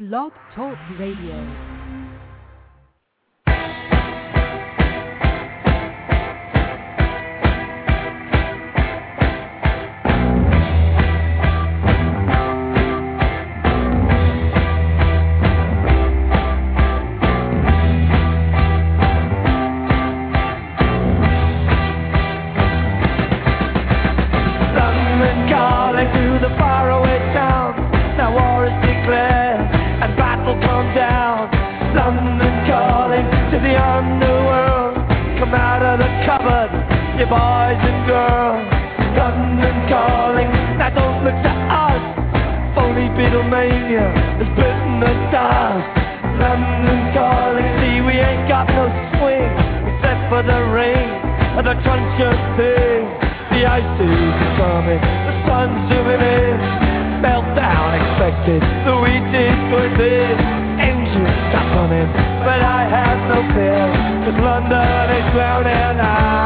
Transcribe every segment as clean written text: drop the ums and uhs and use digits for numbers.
Blog Talk Radio. Boys and girls, London calling. Now don't look to us. Phony Beatlemania has bitten the dust. London calling. See, we ain't got no swing except for the rain and the crunch of things. The ice is coming, the sun's zooming in. Meltdown expected, the wheat is good in. Engines stop running, but I have no fear, 'cause London is drowning.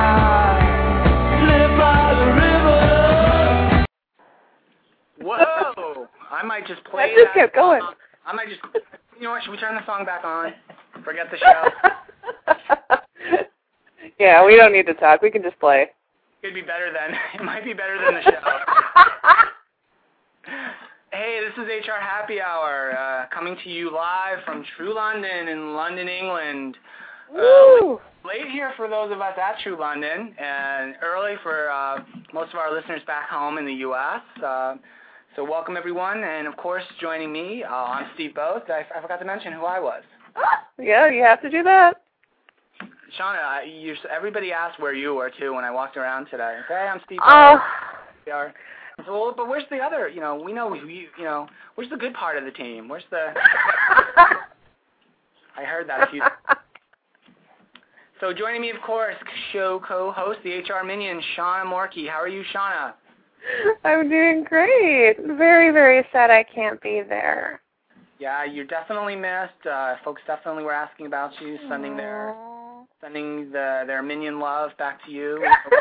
Whoa! I might just play that. Just kept going. I might just, you know what, should we turn the song back on? Forget the show? Yeah, we don't need to talk. We can just play. It'd be better then. It might be better than the show. Hey, this is HR Happy Hour, coming to you live from True London in London, England. Woo! Late here for those of us at True London, and early for most of our listeners back home in the U.S., so welcome, everyone, and, of course, joining me, I'm Steve Both. I forgot to mention who I was. Yeah, you have to do that. Shauna, everybody asked where you were, too, when I walked around today. Hey, I'm Steve Both. So, well, but where's the other, we know, where's the good part of the team? Where's the... I heard that a few times. So joining me, of course, show co-host, the HR minion, Shauna Morkey. How are you, Shauna? I'm doing great. Very, very sad I can't be there. Yeah, you're definitely missed. Folks definitely were asking about you, sending their minion love back to you.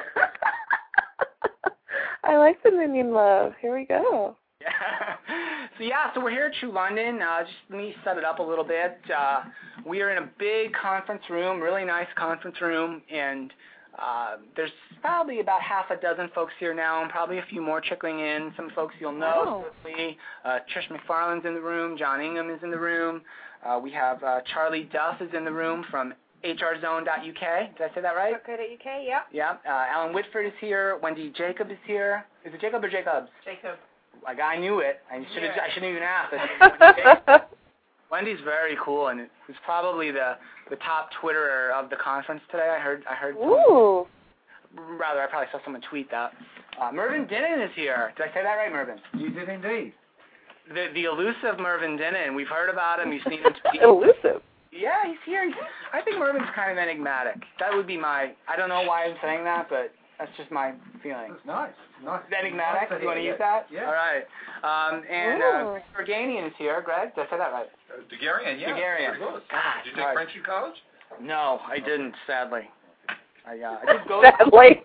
I like the minion love. Here we go. Yeah. So we're here at True London. Just let me set it up a little bit. We are in a big conference room, really nice conference room, and there's probably about half a dozen folks here now, and probably a few more trickling in. Some folks you'll know. Trish McFarlane's in the room. John Ingham is in the room. We have Charlie Duff is in the room from hrzone.uk. Did I say that right? UK, yeah. Yeah. Alan Whitford is here. Wendy Jacob is here. Is it Jacob or Jacobs? Jacob. Like, I knew it. I shouldn't even ask. Wendy's very cool, and it's probably the top Twitterer of the conference today. I heard. Ooh. Rather, I probably saw someone tweet that. Mervyn Dinnan is here. Did I say that right, Mervyn? You did indeed. The elusive Mervyn Dinnan. We've heard about him. You've seen him tweet. Elusive. Yeah, he's here. I think Mervyn's kind of enigmatic. That would be I don't know why I'm saying that, but that's just my feeling. That's nice. Nice. Enigmatic? Do you want to use that? Yeah. All right. And Greg Berganian is here. Greg, did I say that right? Degarian, yeah. Degarian. Did you take right. French in college? No, I didn't, sadly. I did go. Sadly.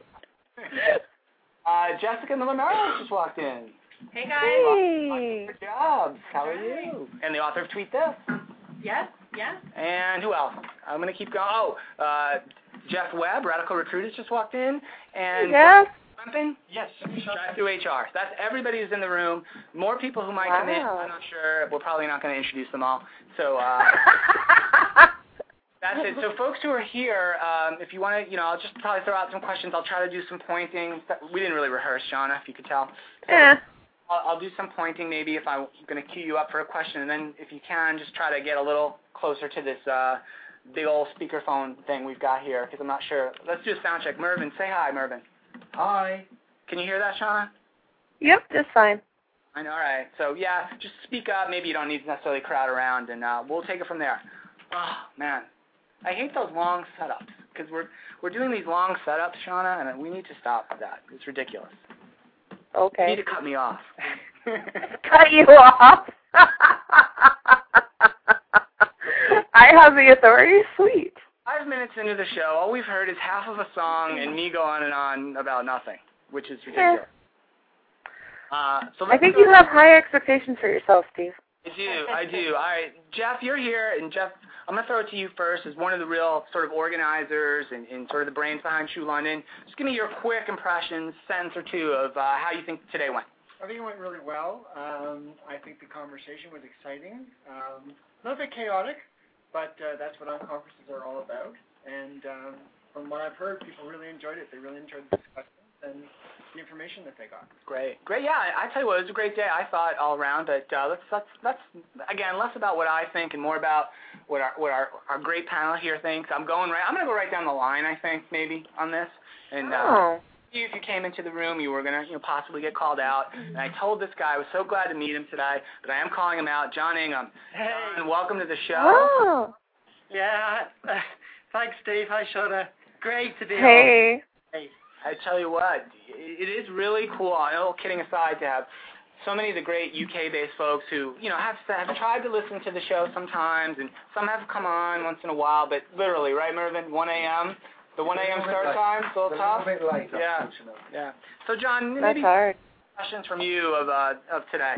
Jessica Miller-Merrill just walked in. Hey, guys. Hey. Good jobs. How are you? And the author of Tweet This. Yes. And who else? I'm going to keep going. Jeff Webb, Radical Recruiters, just walked in. And yes. Something? Yes. Drive through HR. That's everybody who's in the room. More people who might come in. I'm not sure. We're probably not going to introduce them all. So that's it. So folks who are here, if you want to, I'll just probably throw out some questions. I'll try to do some pointing. We didn't really rehearse, Shauna, if you could tell. So I'll do some pointing maybe if I'm going to cue you up for a question. And then if you can, just try to get a little closer to this big old speakerphone thing we've got here, because I'm not sure. Let's do a sound check. Mervyn, say hi, Mervyn. Hi. Can you hear that, Shauna? Yep, just fine. I know, all right. So, yeah, just speak up. Maybe you don't need to necessarily crowd around, and we'll take it from there. Oh, man. I hate those long setups, because we're doing these long setups, Shauna, and we need to stop that. It's ridiculous. Okay. You need to cut me off. Cut you off? I have the authority? Sweet. 5 minutes into the show, all we've heard is half of a song and me go on and on about nothing, which is ridiculous. So I think you have high expectations for yourself, Steve. I do. All right, Jeff, you're here, and Jeff, I'm going to throw it to you first as one of the real sort of organizers and sort of the brains behind True London. Just give me your quick impressions, sentence or two of how you think today went. I think it went really well. I think the conversation was exciting. A little bit chaotic, but that's what conferences are all about. And from what I've heard, people really enjoyed it. They really enjoyed the discussions and the information that they got. Great. Yeah, I tell you what, it was a great day. I thought all around, but let's again less about what I think and more about what our great panel here thinks. I'm going to go right down the line. I think maybe on this and. If you came into the room, you were going to possibly get called out. And I told this guy, I was so glad to meet him today, but I am calling him out, John Ingham. Hey. John, welcome to the show. Oh. Yeah. Thanks, Steve. Hi, Shauna. Great to be on. Hey. I tell you what, it is really cool, all kidding aside, to have so many of the great UK-based folks who, have tried to listen to the show sometimes, and some have come on once in a while, but literally, right, Mervyn, 1 a.m.? The 1 a.m. start time, it's a little tough. A little bit late, Yeah. So, John, That's maybe hard. questions from you of today.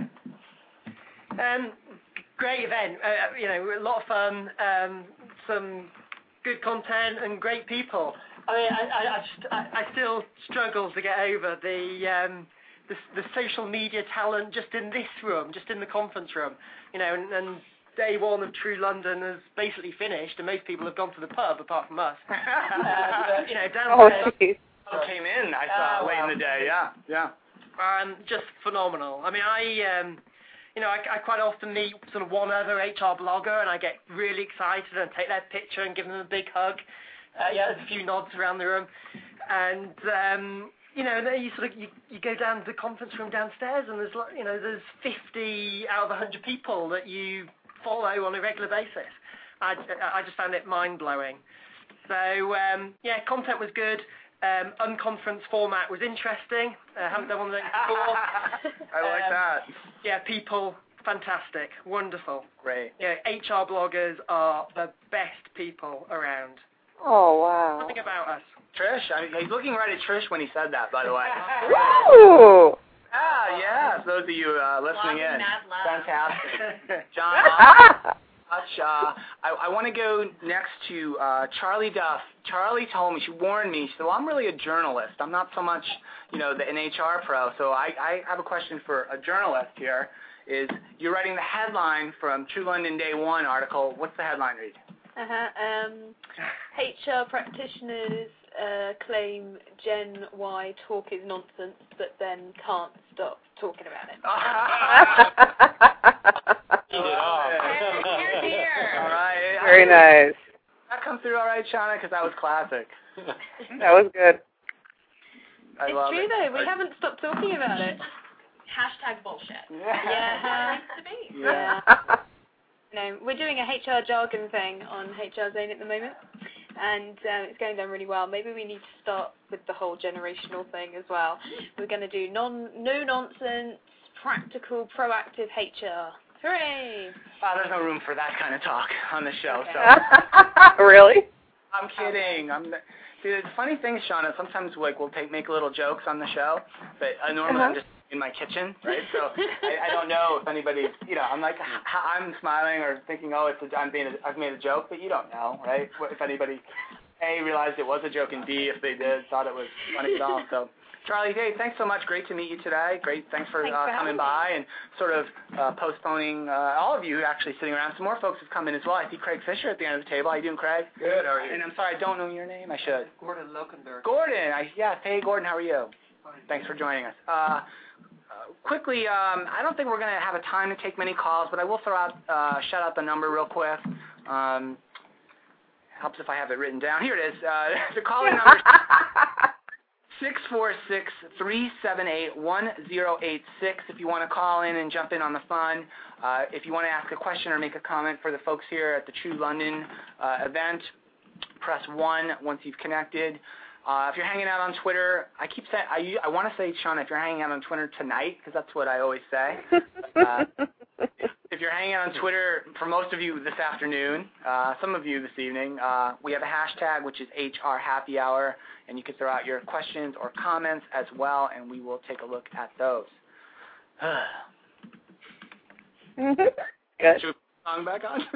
Great event. A lot of fun. Some good content and great people. I mean, I still struggle to get over the social media talent just in this room, just in the conference room. And day one of True London has basically finished, and most people have gone to the pub apart from us. Downstairs. Came in, I saw late in the day. Yeah. Just phenomenal. I mean, I quite often meet sort of one other HR blogger, and I get really excited and take their picture and give them a big hug. There's a few nods around the room, and then you go down to the conference room downstairs, and there's 50 out of 100 people that you follow on a regular basis. I just found it mind-blowing. So, content was good. Unconference format was interesting. Haven't done one of those before. I like that. Yeah, people, fantastic, wonderful. Great. Yeah, HR bloggers are the best people around. Oh, wow. Something about us. Trish, he's looking right at Trish when he said that, by the way. Ooh. Yeah. For those of you listening in, fantastic. John, I want to go next to Charlie Duff. Charlie told me, she warned me, she said, well, I'm really a journalist. I'm not so much, an HR pro. So I have a question for a journalist here. You're writing the headline from True London Day 1 article. What's the headline read? HR practitioners claim Gen Y talk is nonsense, but then can't stop talking about it. All right. Very nice. That come through all right, Shauna, because that was classic. That was good. It's true, though. We haven't stopped talking about it. Hashtag bullshit. Yeah. To be. Yeah. We're doing a HR jargon thing on HR Zone at the moment, and it's going down really well. Maybe we need to start with the whole generational thing as well. We're going to do no-nonsense, practical, proactive HR. Hooray! Wow, there's no room for that kind of talk on the show. Okay. So. Really? I'm kidding. The funny thing, Shauna, sometimes we'll make little jokes on the show, but normally I'm just in my kitchen, right? So I don't know if anybody's, I'm like, I'm smiling or thinking, I've made a joke, but you don't know, right? If anybody, A, realized it was a joke, and B, if they did, thought it was funny at all. So, Charlie, hey, thanks so much. Great to meet you today. Great. Thanks for coming by and sort of postponing all of you actually sitting around. Some more folks have come in as well. I see Craig Fisher at the end of the table. How you doing, Craig? Good. How are you? And I'm sorry, I don't know your name. I should. Gordon Lokenberg. Gordon. Yes. Hey, Gordon. How are you? Fine. Thanks for joining us. Quickly, I don't think we're going to have a time to take many calls, but I will shout out the number real quick. Helps if I have it written down. Here it is. The calling number is 646-378-1086 if you want to call in and jump in on the fun. If you want to ask a question or make a comment for the folks here at the True London event, press 1 once you've connected. If you're hanging out on Twitter, I keep saying, I want to say, Shauna, if you're hanging out on Twitter tonight, because that's what I always say. If you're hanging out on Twitter, for most of you this afternoon, some of you this evening, we have a hashtag, which is HR Happy Hour, and you can throw out your questions or comments as well, and we will take a look at those. Good. Should we put the song back on?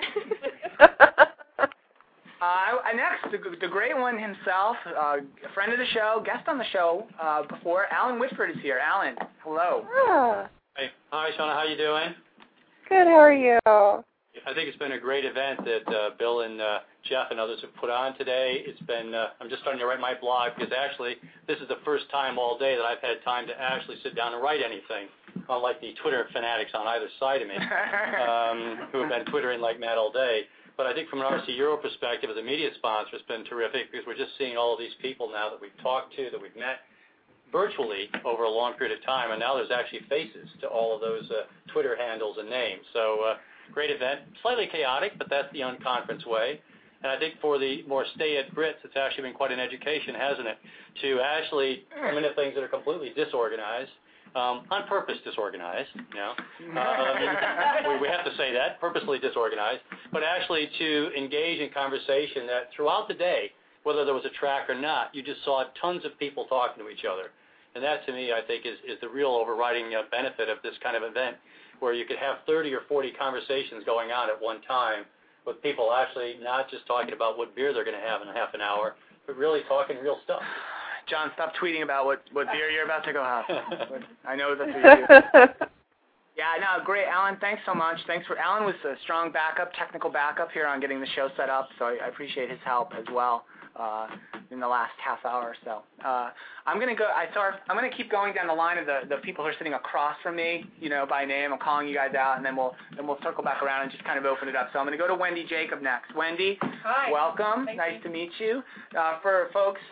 Next, the great one himself, a friend of the show, guest on the show before, Alan Whitford is here. Alan, hello. Ah, Hey. Hi, Shauna. How you doing? good. How are you? I think it's been a great event that Bill and Jeff and others have put on today. It's been, I'm just starting to write my blog because actually this is the first time all day that I've had time to actually sit down and write anything, unlike the Twitter fanatics on either side of me who have been Twittering like mad all day. But I think from an RC Euro perspective as a media sponsor, it's been terrific because we're just seeing all of these people now that we've talked to, that we've met virtually over a long period of time, and now there's actually faces to all of those Twitter handles and names. So great event, slightly chaotic, but that's the unconference way. And I think for the more stay-at Brits, it's actually been quite an education, hasn't it, to actually come into things that are completely disorganized, on purpose disorganized, you know. We have to say that, purposely disorganized, but actually to engage in conversation that throughout the day, whether there was a track or not, you just saw tons of people talking to each other. And that, to me, I think, is the real overriding benefit of this kind of event, where you could have 30 or 40 conversations going on at one time with people actually not just talking about what beer they're going to have in a half an hour, but really talking real stuff. John, stop tweeting about what beer you're about to go have. I know that's what you do. Yeah, no, great, Alan. Thanks so much. Alan was a strong backup, technical backup here on getting the show set up, so I appreciate his help as well in the last half hour or so. I'm gonna keep going down the line of the people who are sitting across from me, you know, by name. I'm calling you guys out, and then we'll circle back around and just kind of open it up. So I'm gonna go to Wendy Jacob next. Wendy, Hi. welcome. Nice to meet you. For folks,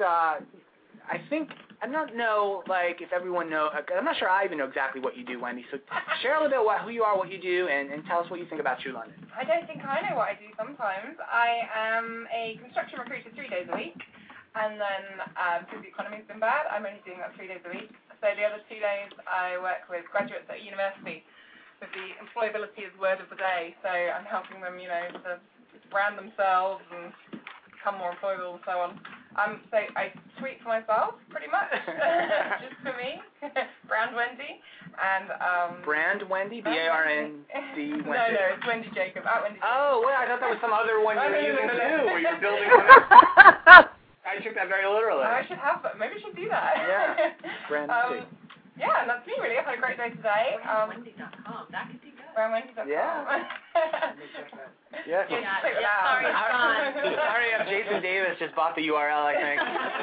I don't know, like, if everyone knows. I'm not sure I even know exactly what you do, Wendy. So share a little bit who you are, what you do, and tell us what you think about True London. I don't think I know what I do sometimes. I am a construction recruiter 3 days a week, and then because the economy's been bad, I'm only doing that 3 days a week. So the other 2 days I work with graduates at university with the employability as word of the day. So I'm helping them, you know, to brand themselves and become more employable and so on. So I tweet for myself, pretty much, just for me, Brand Wendy, and Brand Wendy, B-A-R-N-D Wendy. No, it's Wendy Jacob, at Wendy Jacob. Oh, well, I thought that was some other one you were using too, where you're building. I took that very literally. I should have that. Maybe I should do that. Yeah, Brand Wendy. Yeah, and that's me really. I've had a great day today. BrandWendy.com. That could be good. BrandWendy.com. Yeah. Yeah. Sorry, Sorry, Jason Davis just bought the URL, I think.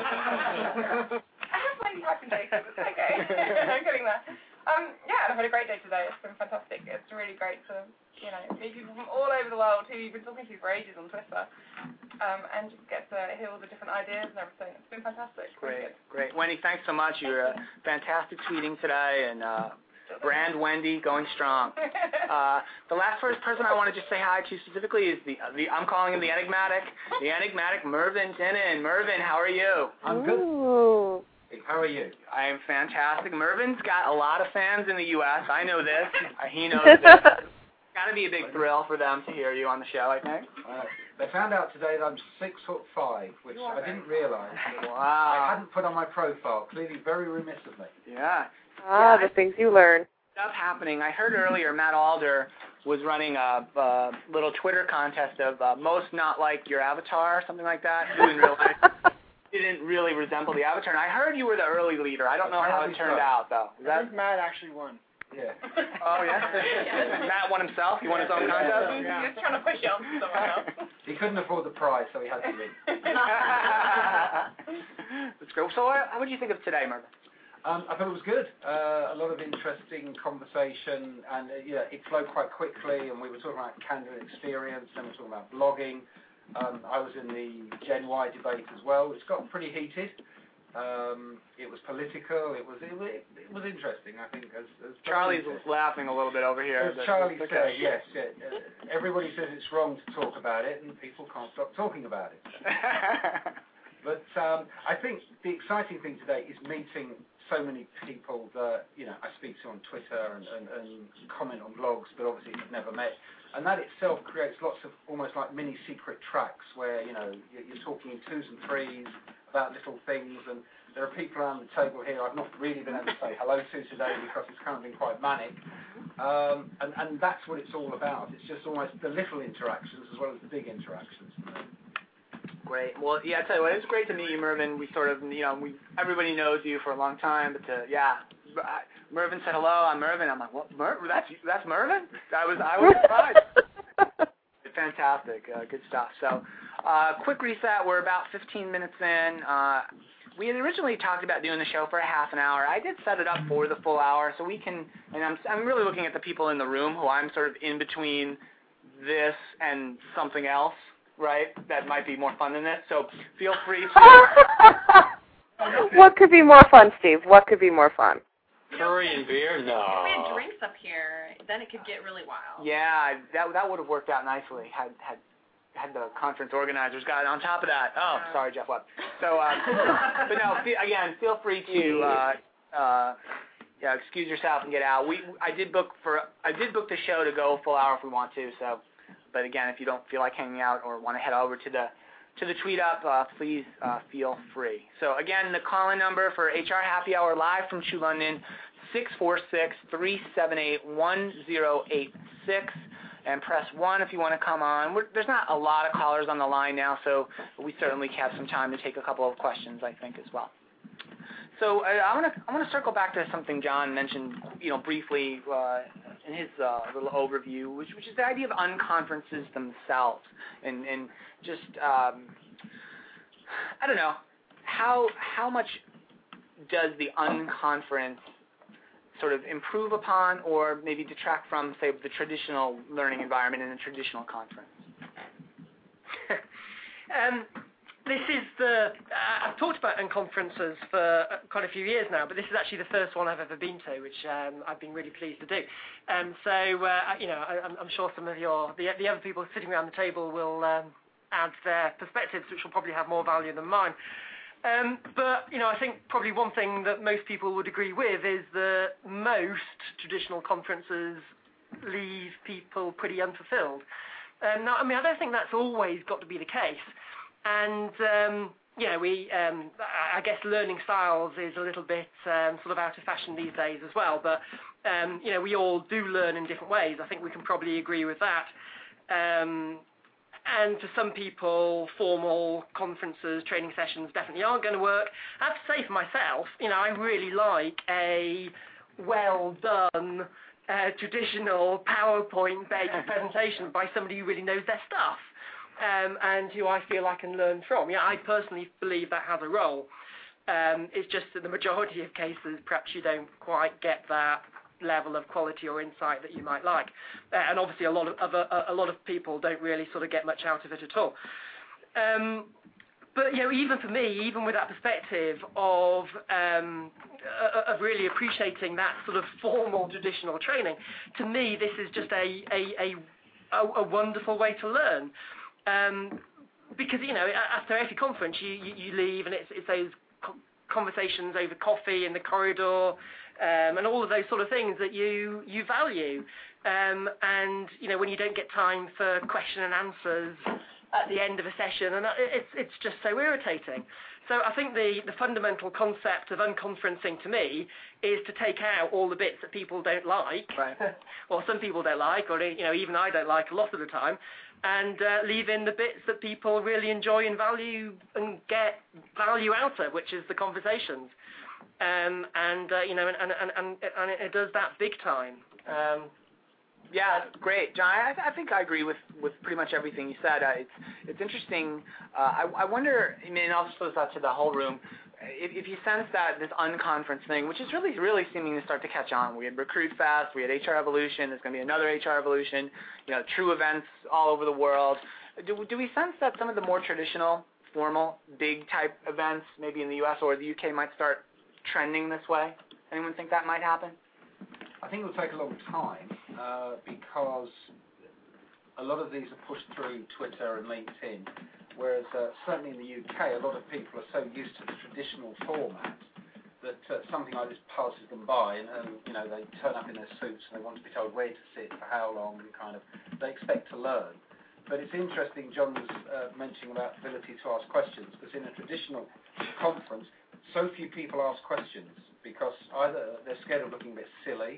I have Wendy Hyphen Jacob. It's okay. I'm getting there. Yeah, I've had a great day today. It's been fantastic. It's really great to, you know, meet people from all over the world who you've been talking to for ages on Twitter, and just get to hear all the different ideas and everything. It's been fantastic. Great. Wendy, thanks so much. You were fantastic tweeting today, and Brand Wendy going strong. The last first person I want to just say hi to specifically is I'm calling him the Enigmatic Mervyn Tinnen. Mervyn, how are you? I'm good. Ooh. Hey, how are you? I am fantastic. Mervyn's got a lot of fans in the U.S. I know this. He knows this. It's got to be a big thrill for them to hear you on the show, I think. They found out today that I'm 6'5", which I didn't realise. Wow. I hadn't put on my profile. Clearly very remiss of me. Yeah. The things you learn. Stuff happening. I heard earlier Matt Alder was running a little Twitter contest of most not like your avatar, something like that. Who in real life didn't really resemble the avatar. And I heard you were the early leader. I don't know how it turned out, though. I think Matt actually won. Yeah. Oh, yeah? Matt won himself? He won his own contest? Yeah. He was trying to push it on someone else. He couldn't afford the prize, so he had to win. That's great. So how would you think of today, Mervyn? I thought it was good. A lot of interesting conversation, and it flowed quite quickly, and we were talking about candidate experience, and we were talking about blogging. I was in the Gen Y debate as well. It's got pretty heated. It was political. It was interesting, I think. As Charlie's laughing a little bit over here. As Charlie said, yes. Everybody says it's wrong to talk about it, and people can't stop talking about it. But I think the exciting thing today is meeting so many people that I speak to on Twitter and comment on blogs, but obviously have never met. And that itself creates lots of almost like mini secret tracks where you're talking in twos and threes about little things, and there are people around the table here I've not really been able to say hello to today because it's kind of been quite manic. And that's what it's all about. It's just almost the little interactions as well as the big interactions. Great. Well, yeah, I tell you what, it was great to meet you, Mervyn. We sort of, everybody knows you for a long time, but Mervyn said hello. I'm Mervyn. I'm like, what? That's Mervyn? I was surprised. Fantastic. Good stuff. So, quick reset. We're about 15 minutes in. We had originally talked about doing the show for a half an hour. I did set it up for the full hour, so we can. And I'm really looking at the people in the room who I'm sort of in between this and something else, right? That might be more fun than this. So feel free to. What could be more fun, Steve? What could be more fun? Curry and beer? No. If we had drinks up here, then it could get really wild. Yeah, that would have worked out nicely had the conference organizers got on top of that. Oh, sorry, Jeff Webb. So, but no, again, feel free to excuse yourself and get out. I did book the show to go a full hour if we want to. So, but again, if you don't feel like hanging out or want to head over to the tweet up, please feel free. So again, the call-in number for HR Happy Hour live from True London, 646-378-1086, and press 1 if you want to come on. There's not a lot of callers on the line now, so we certainly have some time to take a couple of questions, I think, as well. So I want to circle back to something John mentioned, briefly in his little overview, which is the idea of unconferences themselves, and just I don't know how much does the unconference sort of improve upon or maybe detract from, say, the traditional learning environment in a traditional conference? This is I've talked about unconferences for quite a few years now, but this is actually the first one I've ever been to, which I've been really pleased to do. I'm sure some of the other people sitting around the table will add their perspectives, which will probably have more value than mine. But I think probably one thing that most people would agree with is that most traditional conferences leave people pretty unfulfilled. Now, I don't think that's always got to be the case. And, I guess learning styles is a little bit sort of out of fashion these days as well. But, we all do learn in different ways. I think we can probably agree with that. And for some people, formal conferences, training sessions definitely aren't going to work. I have to say for myself, I really like a well-done, traditional PowerPoint-based presentation by somebody who really knows their stuff. And who I feel I can learn from. I personally believe that has a role. It's just that the majority of cases, perhaps you don't quite get that level of quality or insight that you might like. And obviously, a lot of people don't really sort of get much out of it at all. But even for me, even with that perspective of really appreciating that sort of formal traditional training, to me, this is just a wonderful way to learn. Because after every conference you leave and it's those conversations over coffee in the corridor and all of those sort of things that you value, and when you don't get time for question and answers at the end of a session, and it's just so irritating. So I think the fundamental concept of unconferencing to me is to take out all the bits that people don't like, right. Or some people don't like, or even I don't like a lot of the time, and leave in the bits that people really enjoy and value and get value out of, which is the conversations. And it does that big time. Yeah, great, John. I think I agree with pretty much everything you said. It's interesting. I wonder. I'll just put this out to the whole room. If you sense that this unconference thing, which is really seeming to start to catch on. We had Recruit Fest, we had HR Evolution. There's going to be another HR Evolution. True events all over the world. Do we sense that some of the more traditional, formal, big type events, maybe in the U.S. or the UK, might start trending this way? Anyone think that might happen? I think it will take a long time because a lot of these are pushed through Twitter and LinkedIn, whereas certainly in the UK, a lot of people are so used to the traditional format that something like this passes them by, and they turn up in their suits and they want to be told where to sit for how long, and they expect to learn. But it's interesting, John was mentioning about the ability to ask questions, because in a traditional conference, so few people ask questions because either they're scared of looking a bit silly,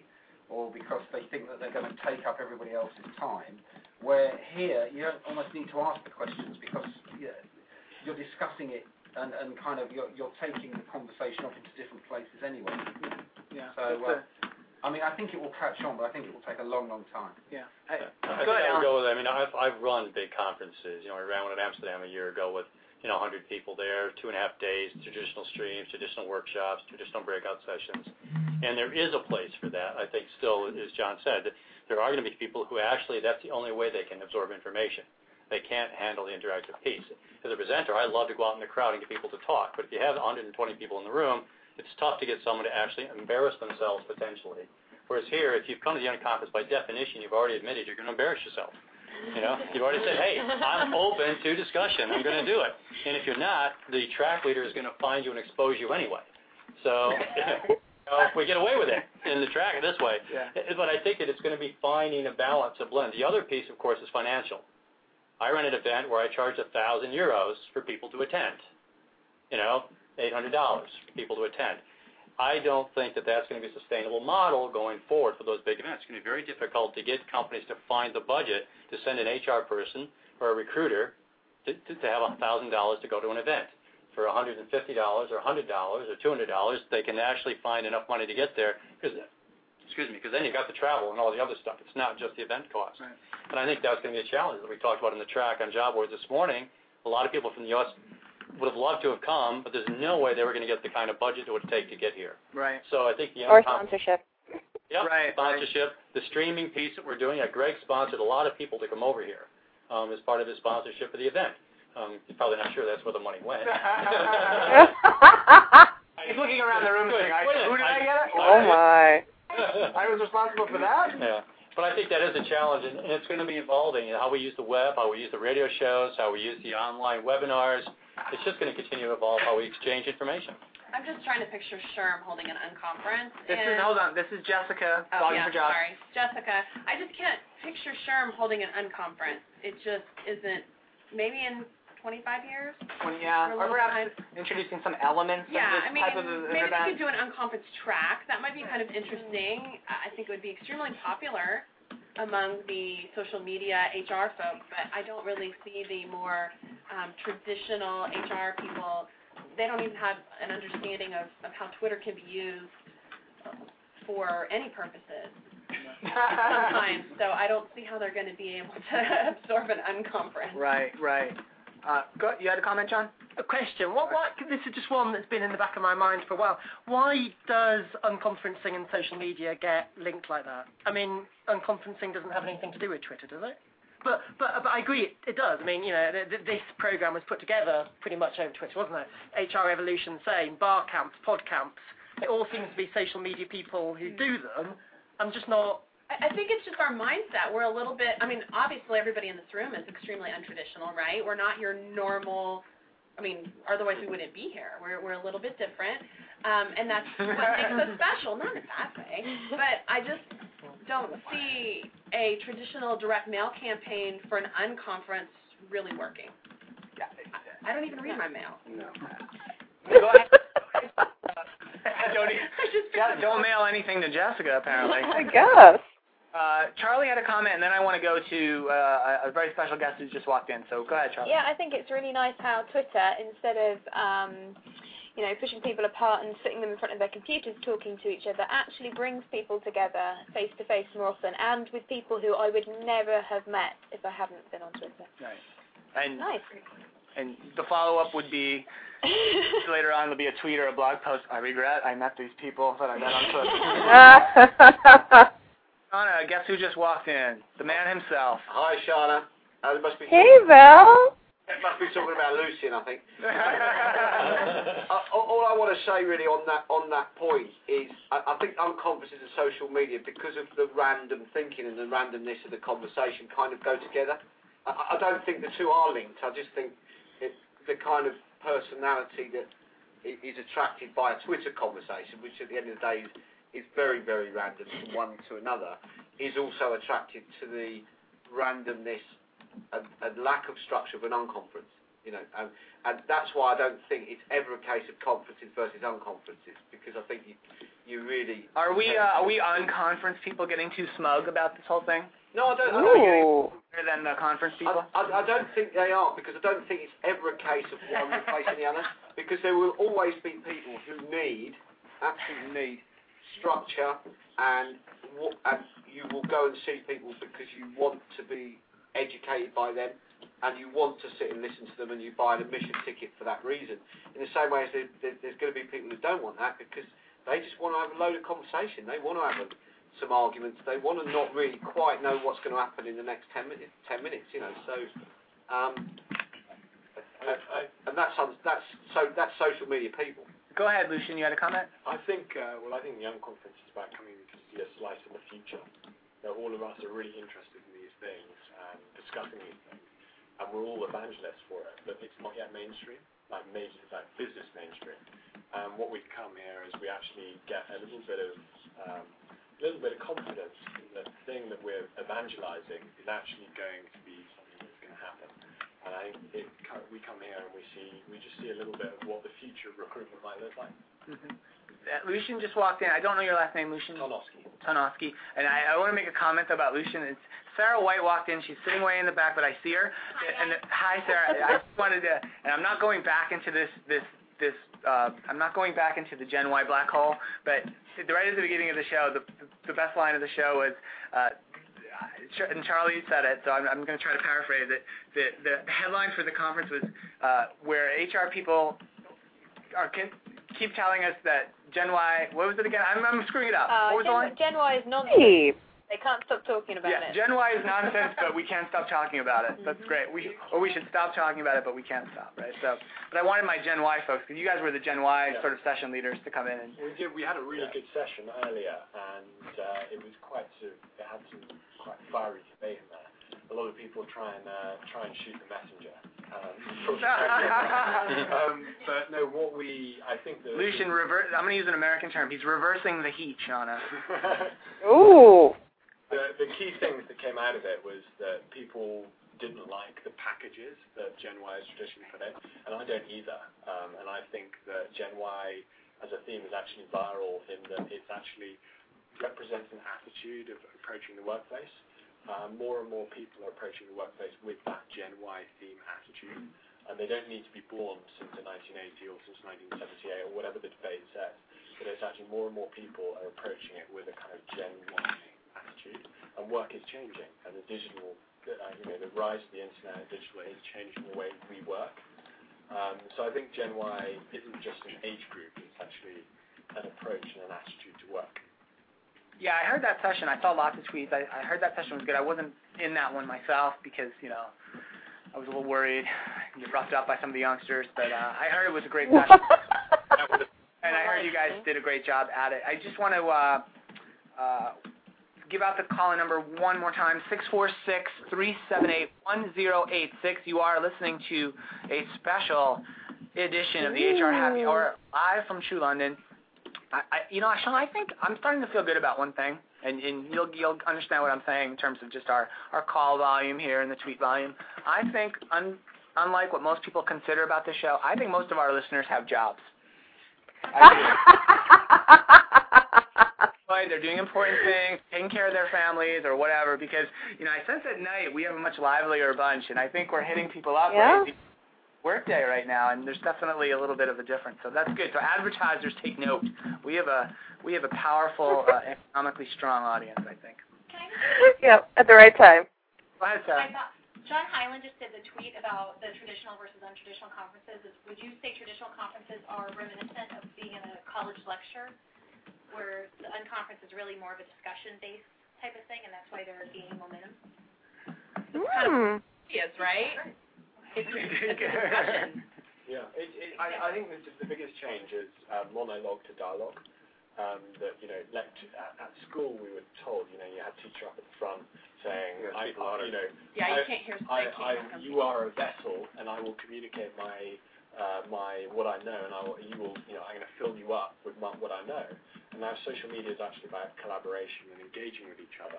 or because they think that they're going to take up everybody else's time. Where here, you don't almost need to ask the questions because you're discussing it and kind of you're taking the conversation off into different places anyway. Yeah. So, I mean, I think it will catch on, but I think it will take a long, long time. Yeah. I think I would go with. I mean, I've run big conferences. I ran one in Amsterdam a year ago with 100 people there, 2.5 days, traditional streams, traditional workshops, traditional breakout sessions, and there is a place for that. I think still, as John said, there are going to be people who actually that's the only way they can absorb information. They can't handle the interactive piece. As a presenter, I love to go out in the crowd and get people to talk, but if you have 120 people in the room, it's tough to get someone to actually embarrass themselves potentially. Whereas here, if you've come to the conference, by definition, you've already admitted you're going to embarrass yourself. You've already said, hey, I'm open to discussion. I'm going to do it. And if you're not, the track leader is going to find you and expose you anyway. So if we get away with it in the track this way. Yeah. But I think that it's going to be finding a balance, a blend. The other piece, of course, is financial. I ran an event where I charged €1,000 for people to attend. $800 for people to attend. I don't think that that's going to be a sustainable model going forward for those big events. It's going to be very difficult to get companies to find the budget to send an HR person or a recruiter to have $1,000 to go to an event. For $150 or $100 or $200, they can actually find enough money to get there because then you've got the travel and all the other stuff. It's not just the event cost. Right. And I think that's going to be a challenge that we talked about in the track on job boards this morning. A lot of people from the U.S. would have loved to have come, but there's no way they were going to get the kind of budget it would take to get here. Right. So I think or sponsorship. Yep, right. Sponsorship. The streaming piece that we're doing, Greg sponsored a lot of people to come over here as part of his sponsorship of the event. He's probably not sure that's where the money went. He's looking around the room saying, who did I get? Oh, my. I was responsible for that? Yeah. But I think that is a challenge, and it's going to be evolving. How we use the web, how we use the radio shows, how we use the online webinars. It's just going to continue to evolve how we exchange information. I'm just trying to picture Sherm holding an unconference. Hold on. This is Jessica. For jobs. Sorry. Jessica. I just can't picture Sherm holding an unconference. It just isn't. Maybe in 25 years? Or perhaps introducing some elements of this type of event. Maybe we could do an unconference track. That might be kind of interesting. I think it would be extremely popular among the social media HR folks, but I don't really see the more traditional HR people. They don't even have an understanding of how Twitter can be used for any purposes sometimes. So I don't see how they're going to be able to absorb an unconference. Right. You had a comment, John? A question. What? This is just one that's been in the back of my mind for a while. Why does unconferencing and social media get linked like that? I mean, unconferencing doesn't have anything to do with Twitter, does it? But I agree, it does. I mean, this program was put together pretty much over Twitter, wasn't it? HR Evolution, same. Bar camps, pod camps. It all seems to be social media people who do them. I'm just not. I think it's just our mindset. We're a little bit, obviously everybody in this room is extremely untraditional, right? We're not your normal, otherwise we wouldn't be here. We're a little bit different, and that's what makes us special, not in that way. But I just don't see a traditional direct mail campaign for an unconference really working. I don't even read my mail. No. Don't mail anything to Jessica, apparently. I guess. Charlie had a comment, and then I want to go to a very special guest who's just walked in. So go ahead, Charlie. Yeah, I think it's really nice how Twitter, instead of pushing people apart and sitting them in front of their computers talking to each other, actually brings people together face to face more often, and with people who I would never have met if I hadn't been on Twitter. Nice. And nice. And the follow-up would be later on. There'll be a tweet or a blog post. I regret I met these people that I met on Twitter. Shauna, guess who just walked in? The man himself. Hi, Shauna. It must be hey, Val. It must be talking about Lucian, I think. All I want to say really on that point is I think unconferences and social media, because of the random thinking and the randomness of the conversation, kind of go together. I don't think the two are linked. I just think the kind of personality that is attracted by a Twitter conversation, which at the end of the day is very, very random from one to another, is also attracted to the randomness and lack of structure of an unconference, and that's why I don't think it's ever a case of conferences versus unconferences, because I think you really... Are we unconference people getting too smug about this whole thing? No, I don't. Better than the conference people? I don't think they are, because I don't think it's ever a case of one replacing the other, because there will always be people who absolutely need structure, and you will go and see people because you want to be educated by them, and you want to sit and listen to them, and you buy an admission ticket for that reason. In the same way as there's going to be people who don't want that because they just want to have a load of conversation. They want to have some arguments. They want to not really quite know what's going to happen in the next 10 minutes. So, and that's social media people. Go ahead, Lucian. You had a comment? I think the Unconference is about coming to see a slice of the future. All of us are really interested in these things and discussing these things, and we're all evangelists for it. But it's not yet mainstream, like business mainstream. What we come here is we actually get a little bit of confidence that the thing that we're evangelizing is actually going to be something that's going to happen. And I think we come here and we just see a little bit of what the future of recruitment might look like. Mm-hmm. Lucian just walked in. I don't know your last name, Lucian. Tonosky. And I want to make a comment about Lucian. It's Sarah White walked in. She's sitting way in the back, but I see her. Hi, Sarah. I just wanted to, and I'm not going back into I'm not going back into the Gen Y black hole, but right at the beginning of the show, the best line of the show was, and Charlie said it, so I'm going to try to paraphrase it. The headline for the conference was where HR people keep telling us that Gen Y, what was it again? I'm screwing it up. What was the line? Gen Y is nonsense. They can't stop talking about it. Gen Y is nonsense, but we can't stop talking about it. That's great. We should stop talking about it, but we can't stop, right? So, but I wanted my Gen Y folks, because you guys were the Gen Y sort of session leaders, to come in. And We had a really good session earlier, and it was it had some quite fiery debate in there. A lot of people try and shoot the messenger. But no, I think that Lucian I'm going to use an American term. He's reversing the heat, Shauna. Ooh. The key things that came out of it was that people didn't like the packages that Gen Y has traditionally put in, and I don't either. And I think that Gen Y as a theme is actually viral in that it actually represents an attitude of approaching the workplace. More and more people are approaching the workplace with that Gen Y theme attitude, and they don't need to be born since 1980 or since 1978 or whatever the debate says, but it's actually more and more people are approaching it with a kind of Gen Y attitude, and work is changing, and the digital, the rise of the internet and digital is changing the way we work. So I think Gen Y isn't just an age group, it's actually an approach and an attitude to work. Yeah, I heard that session. I saw lots of tweets. I heard that session was good. I wasn't in that one myself because, I was a little worried, get roughed up by some of the youngsters, but I heard it was a great session. And I heard you guys did a great job at it. I just want to give out the call-in number one more time, 646-378-1086. You are listening to a special edition of the HR Happy Hour live from True London. Sean, I think I'm starting to feel good about one thing, and you'll understand what I'm saying in terms of just our call volume here and the tweet volume. I think, unlike what most people consider about this show, I think most of our listeners have jobs. They're doing important things, taking care of their families or whatever, because, I sense at night we have a much livelier bunch, and I think we're hitting people up right workday right now, and there's definitely a little bit of a difference. So that's good. So advertisers, take note. We have a powerful, economically strong audience, I think. Yep, at the right time. Go ahead, Sarah. John Hyland just did the tweet about the traditional versus untraditional conferences. Would you say traditional conferences are reminiscent of being in a college lecture, where the unconference is really more of a discussion-based type of thing, and that's why they're gaining momentum? Kind of is, right? It's a discussion. Yeah, I think the biggest change is monologue to dialogue. That at school we were told, you had a teacher up at the front saying, you can't hear. You are a vessel, and I will communicate my what I know, and I'm going to fill you up with what I know. And now social media is actually about collaboration and engaging with each other.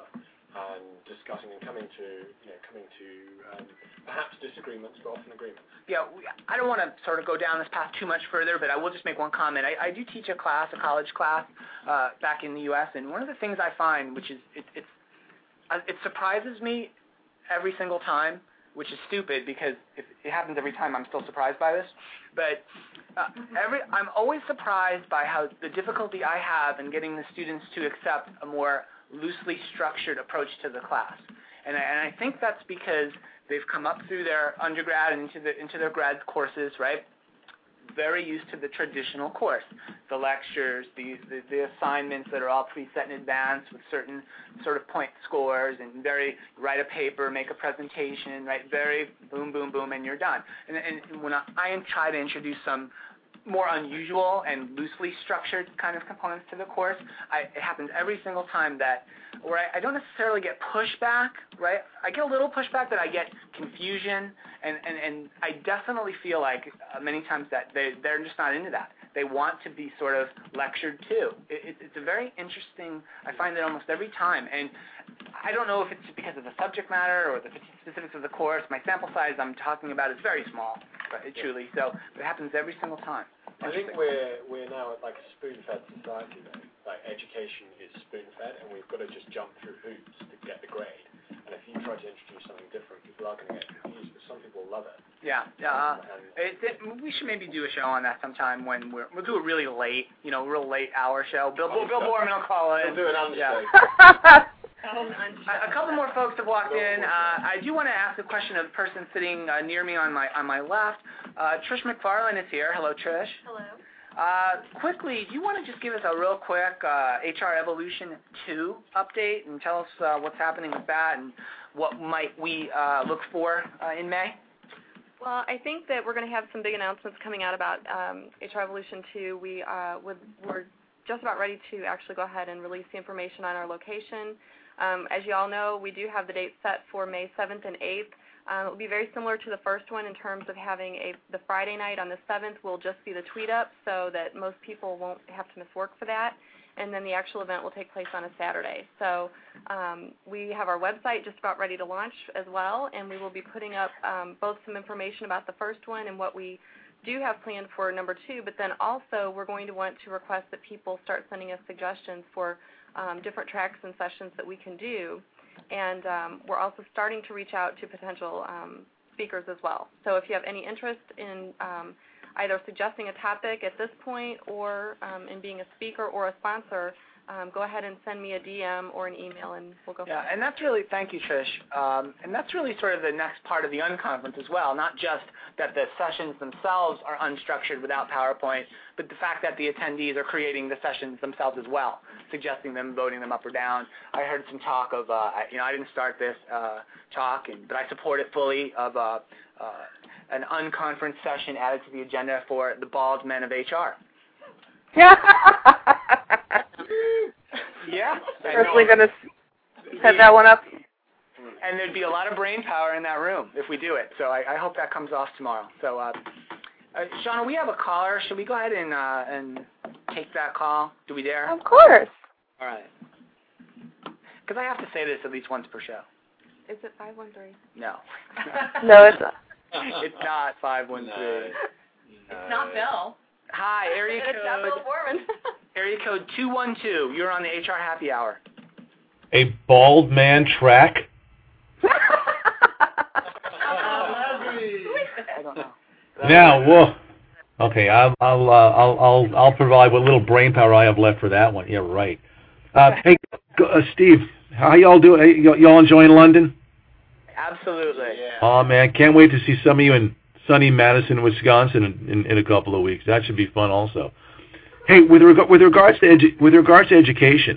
and discussing and coming to perhaps disagreements, but often agreements. Yeah, I don't want to sort of go down this path too much further, but I will just make one comment. I do teach a college class, back in the U.S., and one of the things I find, which is it surprises me every single time, which is stupid because it happens every time. I'm still surprised by this, but I'm always surprised by how the difficulty I have in getting the students to accept a more loosely structured approach to the class, and I think that's because they've come up through their undergrad and into their grad courses, right? Very used to the traditional course, the lectures, the assignments that are all preset in advance with certain sort of point scores, and very write a paper, make a presentation, right? Very boom, boom, boom, and you're done. And when I try to introduce some more unusual and loosely structured kind of components to the course, it happens every single time that where I don't necessarily get pushback, right? I get a little pushback, but I get confusion, and I definitely feel like many times that they're just not into that. They want to be sort of lectured too. It's a very interesting, I find it almost every time, and I don't know if it's because of the subject matter or the specifics of the course. My sample size I'm talking about is very small, truly, so it happens every single time. I think we're now at like a spoon-fed society though. Like education is spoon-fed, and we've got to just jump through hoops to get the grade. And if you try to introduce something different, people are going to get confused, but some people love it. Yeah. We should maybe do a show on that sometime when we'll do it really late, real late hour show. Bill Borman will call in. We'll do an understudy. A couple more folks have walked in. I do want to ask a question of the person sitting near me on my left. Trish McFarland is here. Hello, Trish. Hello. Quickly, do you want to just give us a real quick HR Evolution 2 update and tell us what's happening with that and what might we look for in May? Well, I think that we're going to have some big announcements coming out about HR Evolution 2. We're just about ready to actually go ahead and release the information on our location. As you all know, we do have the date set for May 7th and 8th. It will be very similar to the first one in terms of having the Friday night on the 7th will just be the tweet up so that most people won't have to miss work for that. And then the actual event will take place on a Saturday. So we have our website just about ready to launch as well, and we will be putting up both some information about the first one and what we do have planned for number 2, but then also we're going to want to request that people start sending us suggestions for different tracks and sessions that we can do. And we're also starting to reach out to potential speakers as well. So if you have any interest in either suggesting a topic at this point or in being a speaker or a sponsor, go ahead and send me a DM or an email, and we'll go. Yeah, and that's really, thank you, Trish. And that's really sort of the next part of the Unconference as well, not just that the sessions themselves are unstructured without PowerPoint, but the fact that the attendees are creating the sessions themselves as well, suggesting them, voting them up or down. I heard some talk of, I didn't start this talk, but I support it fully, of an Unconference session added to the agenda for the bald men of HR. Yeah. Personally going to set that one up. And there'd be a lot of brain power in that room if we do it. So I hope that comes off tomorrow. So, Shauna, we have a caller. Should we go ahead and take that call? Do we dare? Of course. All right. Because I have to say this at least once per show. Is it 513? No. No, it's not. It's not 513. It's not Bill. Hi, area It's not Bill code. Borman. Area code 212. You're on the HR Happy Hour. A bald man track? I don't know. Now, whoa. Okay, I'll provide what little brain power I have left for that one. Yeah, right. Hey, Steve, how y'all doing? Y'all enjoying London? Absolutely. Yeah. Oh man, can't wait to see some of you in sunny Madison, Wisconsin, in a couple of weeks. That should be fun, also. Hey, with regards to education,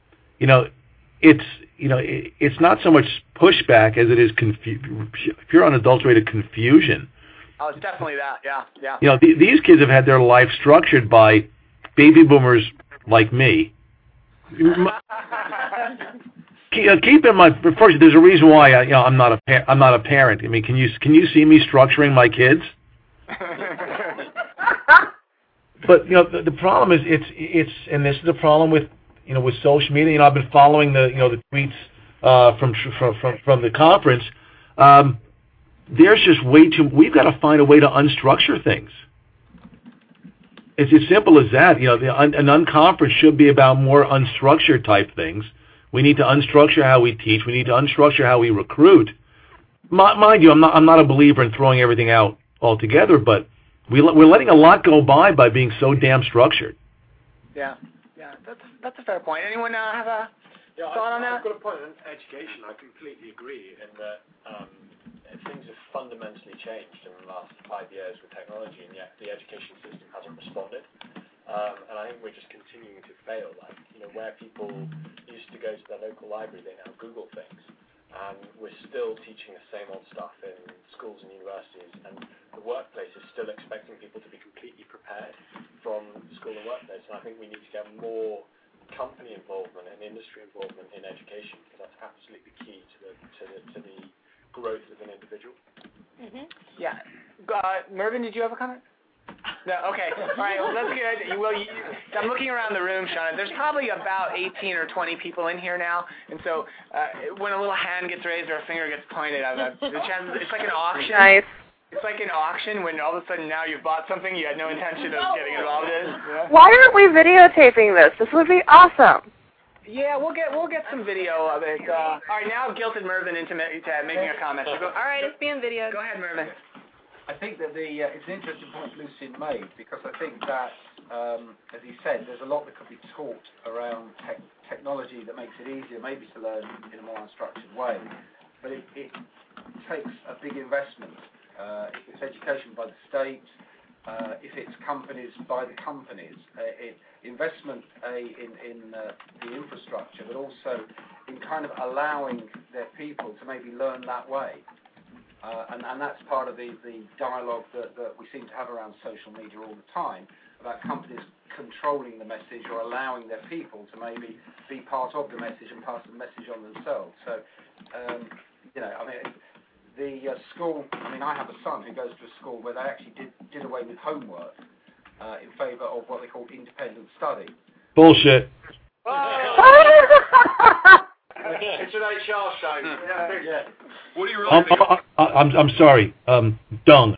it's not so much pushback as it is pure unadulterated confusion. Oh, it's definitely that. Yeah. These kids have had their life structured by baby boomers like me. Keep in mind, first, there's a reason why I'm not a parent. I mean, can you see me structuring my kids? But the problem is it's and this is the problem with with social media. I've been following the tweets from the conference. There's just way too. We've got to find a way to unstructure things. It's as simple as that. An unconference should be about more unstructured type things. We need to unstructure how we teach. We need to unstructure how we recruit. Mind you, I'm not a believer in throwing everything out altogether, but we're letting a lot go by being so damn structured. Yeah, that's a fair point. Anyone have a thought on that? I've got a point on education. I completely agree in that things have fundamentally changed in the last 5 years with technology, and yet the education system hasn't responded. And I think we're just continuing to fail. Where people used to go to their local library, they now Google things. And we're still teaching the same old stuff in schools and universities, and the workplace is still expecting people to be completely prepared from school and workplace. And I think we need to get more company involvement and industry involvement in education, because that's absolutely key to the growth of an individual. Mm-hmm. Yeah. Mervyn, did you have a comment? No, okay. All right, well, that's good. I'm looking around the room, Shauna. There's probably about 18 or 20 people in here now, and so when a little hand gets raised or a finger gets pointed, it's like an auction. Nice. It's like an auction when all of a sudden now you've bought something you had no intention of getting involved in. Yeah. Why aren't we videotaping this? This would be awesome. Yeah, we'll get some video of it. All right, now I've guilted Mervyn into making a comment. So all right, it's being videoed. Go ahead, Mervyn. I think that it's an interesting point Lucien made, because I think that, as he said, there's a lot that could be taught around technology that makes it easier maybe to learn in a more unstructured way. But it takes a big investment. If it's education by the state, if it's companies by the companies, investment in the infrastructure, but also in kind of allowing their people to maybe learn that way. And that's part of the dialogue that we seem to have around social media all the time, about companies controlling the message or allowing their people to maybe be part of the message and pass the message on themselves. So, the school, I have a son who goes to a school where they actually did away with homework in favour of what they call independent study. Bullshit. It's an HR show. Yeah. What are you really I'm sorry. Dung.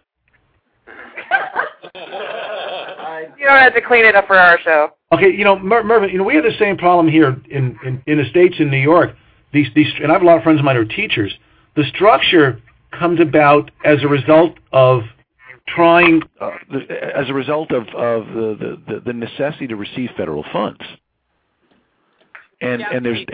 You don't have to clean it up for our show. Okay, Mervyn, we have the same problem here in the States, in New York. These, and I have a lot of friends of mine who are teachers. The structure comes about as a result of trying, as a result of the necessity to receive federal funds. And there's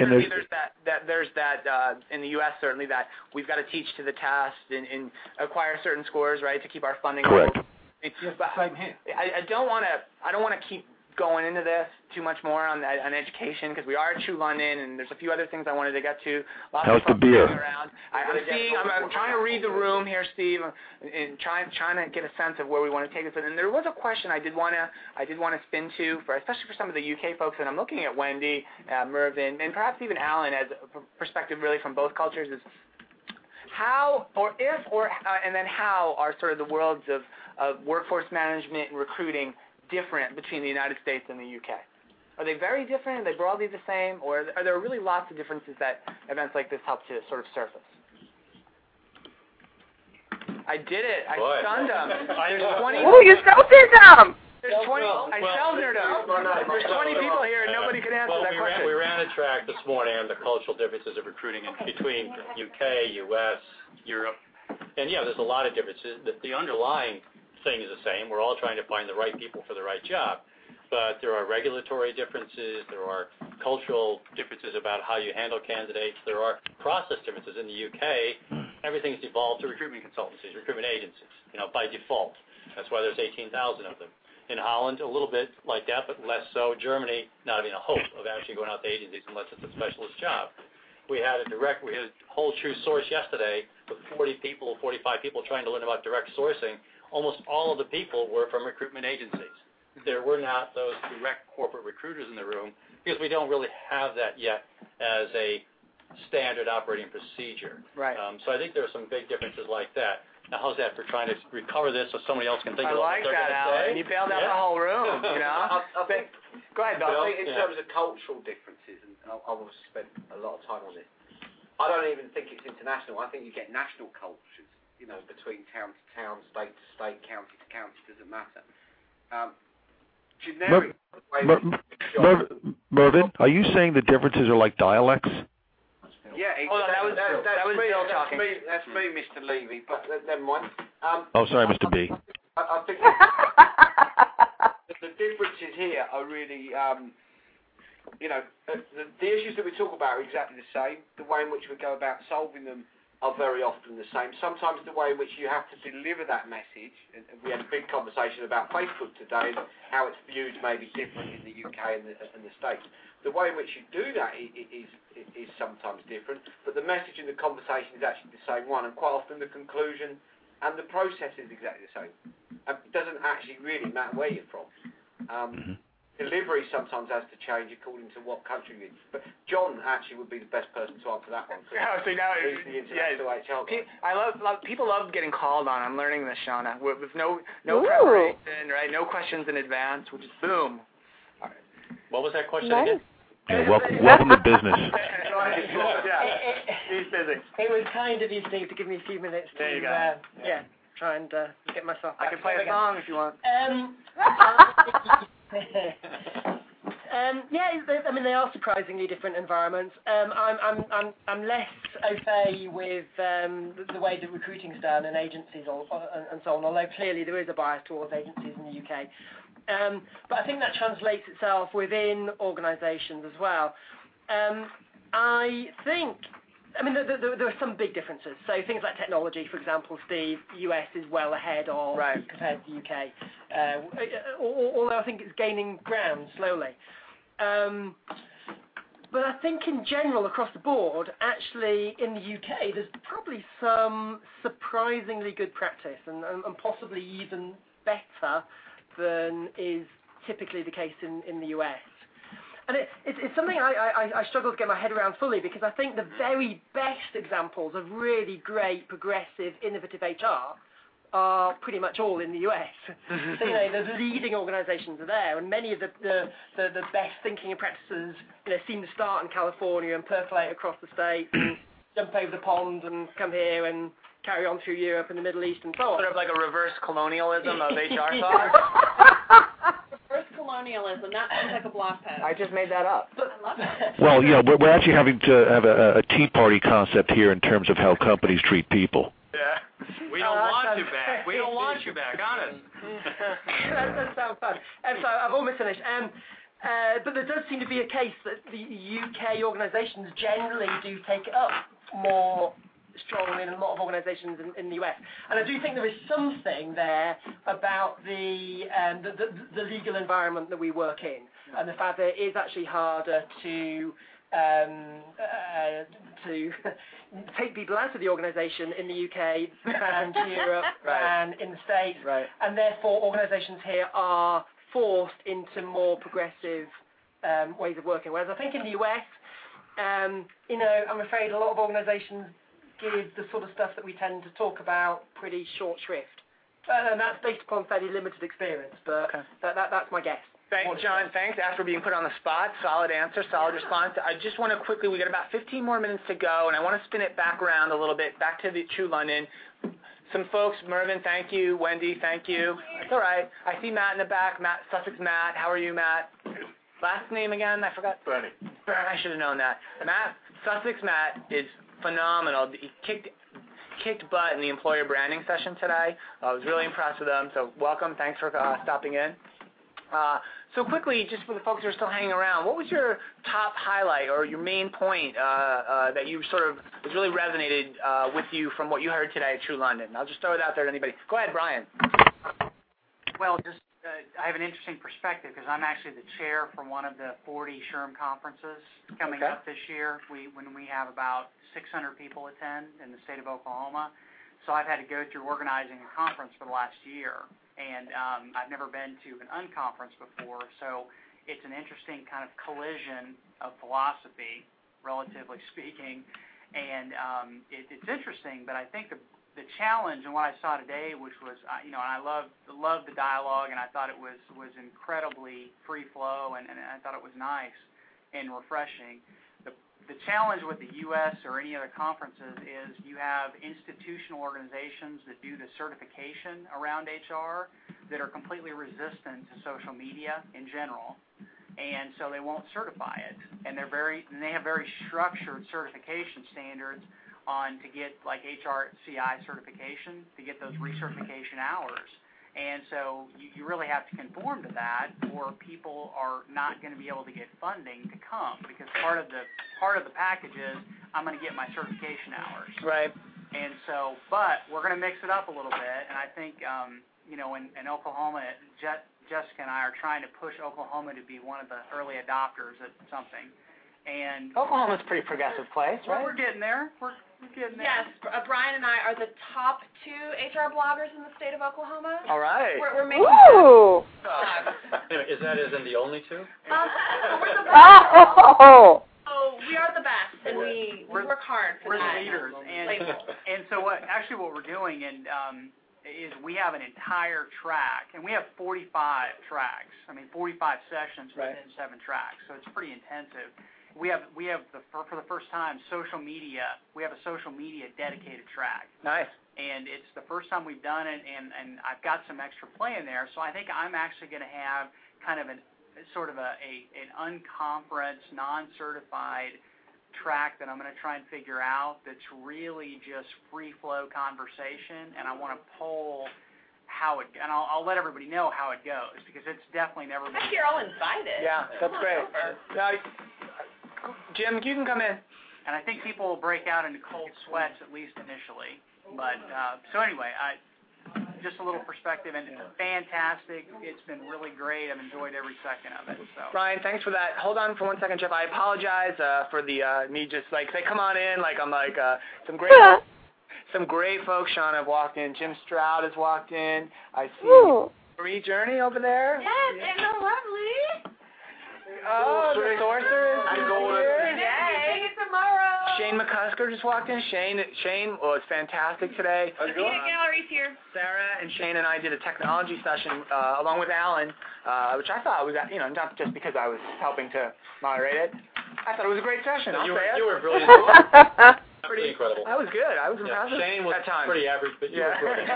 that in the U.S. certainly, that we've got to teach to the test and acquire certain scores, right, to keep our funding. Correct. Same here. I don't want to keep going into this too much more on education, because we are at True London, and there's a few other things I wanted to get to. How's the beer? Around. I'm trying to read the room here, Steve, and trying to get a sense of where we want to take this. And there was a question I did want to spin to, especially for some of the UK folks, and I'm looking at Wendy, Mervyn, and perhaps even Alan as a perspective really from both cultures, is how, and then how are sort of the worlds of workforce management and recruiting different between the United States and the UK? Are they very different? Are they broadly the same? Or are there really lots of differences that events like this help to sort of surface? I did it. I stunned them. There's 20. Oh, you self-did them! There's 20. I self-did them. There's 20 people here, and nobody can answer that question. We ran a track this morning on the cultural differences of recruiting between UK, US, Europe. And yeah, there's a lot of differences. The underlying thing is the same. We're all trying to find the right people for the right job. But there are regulatory differences. There are cultural differences about how you handle candidates. There are process differences. In the UK, everything's evolved to recruitment consultancies, recruitment agencies, by default. That's why there's 18,000 of them. In Holland, a little bit like that, but less so. Germany, not even a hope of actually going out to agencies unless it's a specialist job. We had a whole true source yesterday with 40 people, 45 people trying to learn about direct sourcing. Almost all of the people were from recruitment agencies. There were not those direct corporate recruiters in the room, because we don't really have that yet as a standard operating procedure. Right. So I think there are some big differences like that. Now, how's that for trying to recover this so somebody else can think about what they're going to say? I like that, Alan. You bailed out the whole room, I think, go ahead, Bill. I think in terms of cultural differences, and I will spend a lot of time on this, I don't even think it's international. I think you get national cultures, between town to town, state to state, county to county, doesn't matter. Generic. Mervyn, are you saying the differences are like dialects? Yeah, exactly. Oh, that was me, Bill talking. That's me, Mr. Levy, but never mind. Oh, sorry, Mr. B. I think the differences here are really, the issues that we talk about are exactly the same. The way in which we go about solving them are very often the same. Sometimes the way in which you have to deliver that message, and we had a big conversation about Facebook today and how it's viewed maybe different in the UK and the States. The way in which you do that is sometimes different, but the message in the conversation is actually the same one, and quite often the conclusion and the process is exactly the same. It doesn't actually really matter where you're from. Delivery sometimes has to change according to what country you're in. But John actually would be the best person to answer that one. People love getting called on. I'm learning this, Shauna, with no preparation, right? No questions in advance. Which is boom. All right. What was that question again? Yeah, welcome to business. He's busy. It was kind of you, Steve, to give me a few minutes to try and get myself. I can play a song if you want. They are surprisingly different environments. I'm less au fait with the way the recruiting's done and agencies and so on, although clearly there is a bias towards agencies in the UK. But I think that translates itself within organisations as well. I think, there are some big differences. So things like technology, for example, Steve, US is well ahead of compared to the UK. Although I think it's gaining ground slowly. But I think in general, across the board, actually in the UK, there's probably some surprisingly good practice and possibly even better than is typically the case in the US. And it's something I struggle to get my head around fully, because I think the very best examples of really great, progressive, innovative HR are pretty much all in the US. So, the leading organizations are there, and many of the best thinking and practices, seem to start in California and percolate across the States and jump over the pond and come here and carry on through Europe and the Middle East and so on. Sort of like a reverse colonialism of HR thought. Reverse colonialism, that sounds like a blog post. I just made that up. I love it. Well, we're actually having to have a Tea Party concept here in terms of how companies treat people. Yeah. We don't want you back. We don't want you back, honest. That sounds fun. So I've almost finished. But there does seem to be a case that the UK organisations generally do take it up more strongly than a lot of organisations in the US. And I do think there is something there about the legal environment that we work in, and the fact that it is actually harder to take people out of the organisation in the UK and Europe and in the States, and therefore organisations here are forced into more progressive ways of working. Whereas I think in the US, I'm afraid a lot of organisations give the sort of stuff that we tend to talk about pretty short shrift. And that's based upon fairly limited experience, but that's my guess. Thanks, John. Thanks. After being put on the spot, solid answer, solid response. I just want to quickly, we got about 15 more minutes to go, and I want to spin it back around a little bit, back to the True London. Some folks, Mervyn, thank you. Wendy, thank you. It's all right. I see Matt in the back. Matt, Sussex Matt. How are you, Matt? Last name again? I forgot. Bernie. I should have known that. Matt, Sussex Matt is phenomenal. He kicked butt in the employer branding session today. I was really impressed with him, so welcome. Thanks for stopping in. So quickly, just for the folks who are still hanging around, what was your top highlight or your main point that you sort of was really resonated with you from what you heard today at True London? I'll just throw it out there to anybody. Go ahead, Brian. Well, just I have an interesting perspective because I'm actually the chair for one of the 40 SHRM conferences coming up this year. When we have about 600 people attend in the state of Oklahoma, so I've had to go through organizing a conference for the last year. And I've never been to an unconference before, so it's an interesting kind of collision of philosophy, relatively speaking. And it's interesting, but I think the challenge and what I saw today, which was, and I loved the dialogue, and I thought it was incredibly free flow, and I thought it was nice and refreshing. the challenge with the U.S. or any other conferences is you have institutional organizations that do the certification around HR that are completely resistant to social media in general, and so they won't certify it. And they have very structured certification standards to get like HRCI certification, to get those recertification hours. And so you really have to conform to that, or people are not going to be able to get funding to come, because part of the package is I'm going to get my certification hours. Right. And so, but we're going to mix it up a little bit, and I think in Oklahoma, Jessica and I are trying to push Oklahoma to be one of the early adopters at something. And Oklahoma's a pretty progressive place, right? We're getting there. We're getting there. Yes, Brian and I are the top 2 HR bloggers in the state of Oklahoma. All right. We're making Ooh. Anyway, is that as in the only 2? we're the best. Oh. Oh, we are the best, and we work hard for we're that. The leaders, and so what we're doing is we have an entire track, and we have 45 tracks. 45 sessions within 7 tracks, so it's pretty intensive. We have for the first time social media. We have a social media dedicated track. Nice. And it's the first time we've done it, and I've got some extra play in there. So I think I'm actually going to have kind of an unconference, non-certified track that I'm going to try and figure out that's really just free flow conversation, and I want to poll how it, and I'll let everybody know how it goes, because it's definitely never been. I think you're all invited. Yeah, that's great. Jim, you can come in. And I think people will break out into cold sweats, at least initially. But so anyway, just a little perspective, and it's fantastic. It's been really great. I've enjoyed every second of it. So Brian, thanks for that. Hold on for 1 second, Jeff. I apologize for the me just like say come on in, like I'm like some great folks. Sean have walked in. Jim Stroud has walked in. I see Marie Journey over there. Yes, and the lovely. Oh, the sorcerer is here. Today, tomorrow. Shane McCusker just walked in. Shane was fantastic today. The Peanut Gallery's here. Sarah and Shane and I did a technology session along with Alan, which I thought was, not just because I was helping to moderate it. I thought it was a great session. You were brilliant. Pretty incredible. That was good. I was impressed. Shane was pretty average, but you were brilliant.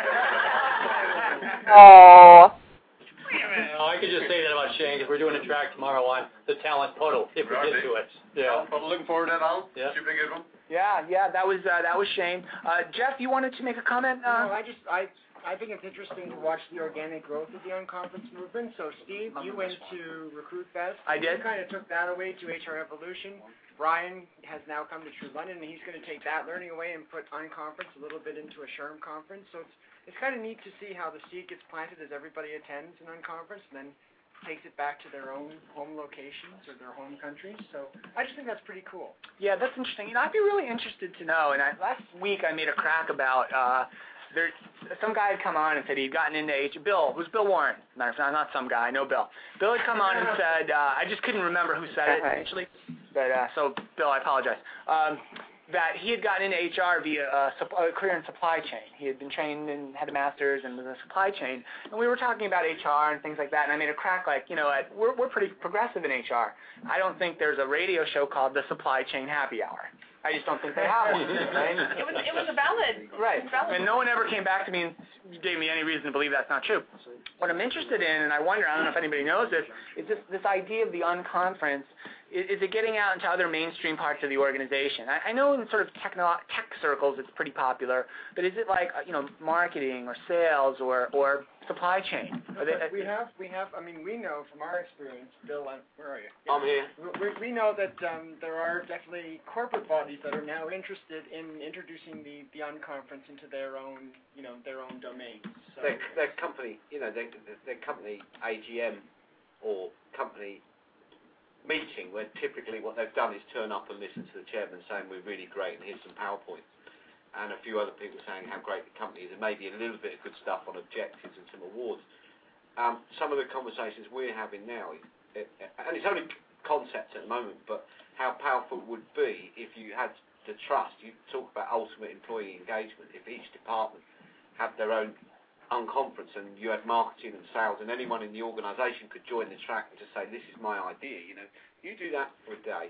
Oh. Oh, I could just say that about Shane, because we're doing a track tomorrow on the talent puddle, if we get to it. Yeah. Looking forward to that, Al. Yeah. Should be a good one. Yeah, that was Shane. Jeff, you wanted to make a comment? No, I think it's interesting to watch the organic growth of the unconference movement. So, Steve, you went to Recruit Fest. I did. You kind of took that away to HR Evolution. Brian has now come to True London, and he's going to take that learning away and put unconference a little bit into a SHRM conference. So it's kind of neat to see how the seed gets planted as everybody attends an unconference and then takes it back to their own home locations or their home countries. So I just think that's pretty cool. Yeah, that's interesting. I'd be really interested to know. And last week I made a crack about some guy had come on and said he'd gotten into Bill. It was Bill Warren. Not some guy. I know Bill. Bill had come on and said, I just couldn't remember who said it actually. But so Bill, I apologize. That he had gotten into HR via a career in supply chain. He had been trained and had a master's and was in supply chain. And we were talking about HR and things like that. And I made a crack like, we're pretty progressive in HR. I don't think there's a radio show called the Supply Chain Happy Hour. I just don't think they have one. Right? It was a valid. Right. And no one ever came back to me and gave me any reason to believe that's not true. What I'm interested in, and I don't know if anybody knows this, is this idea of the unconference. Is it getting out into other mainstream parts of the organization? I know in sort of tech circles it's pretty popular, but is it like marketing or sales or supply chain? We have. I mean, we know from our experience, Bill. Where are you? I'm here. We know that there are definitely corporate bodies that are now interested in introducing the unconference into their own domain. So their company, their company AGM or company meeting, where typically what they've done is turn up and listen to the chairman saying we're really great and here's some PowerPoints, and a few other people saying how great the company is, and maybe a little bit of good stuff on objectives and some awards. Some of the conversations we're having now, and it's only concept at the moment, but how powerful it would be if you had the trust. You talk about ultimate employee engagement. If each department had their own unconference and you had marketing and sales and anyone in the organisation could join the track and just say, this is my idea, you do that for a day